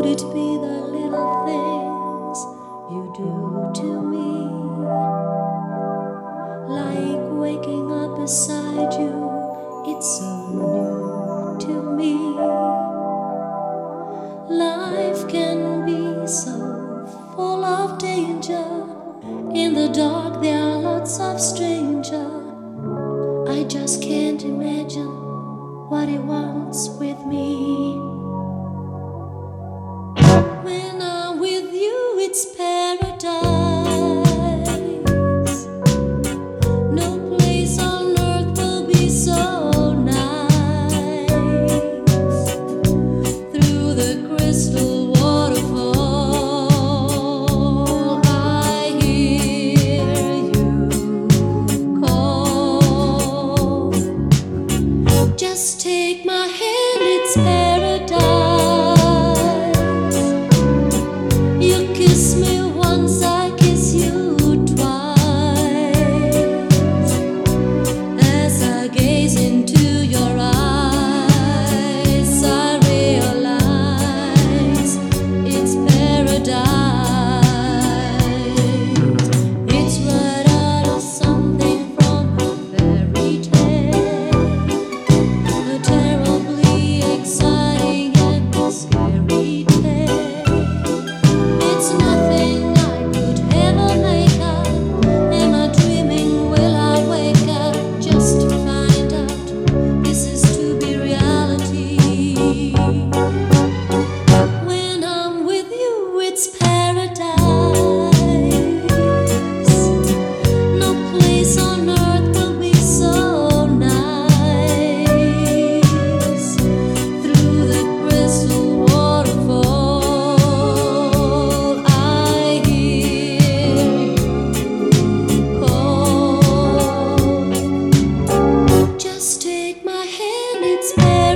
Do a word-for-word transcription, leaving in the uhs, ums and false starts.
it be the little things you do to me? Like waking up beside you, it's so new to me. Life can be so full of danger. In the dark there are lots of strangers. I just can't imagine what he wants with me. When I'm with you, it's paradise. No place on earth will be so nice. Through the crystal waterfall, I hear you call. Just take my hand, it's paradise. You kiss me once, I kiss you twice. As I gaze into your eyes, I realize it's paradise. It's right out of something from a fairy tale. A terribly exciting and scary tale. It's nothing I could ever make up. Am I dreaming? Will I wake up just to find out this is to be reality? When I'm with you, it's paradise. No place on earth will be so nice. Through the crystal waterfall, I hear you call. Just take my hand, it's paradise.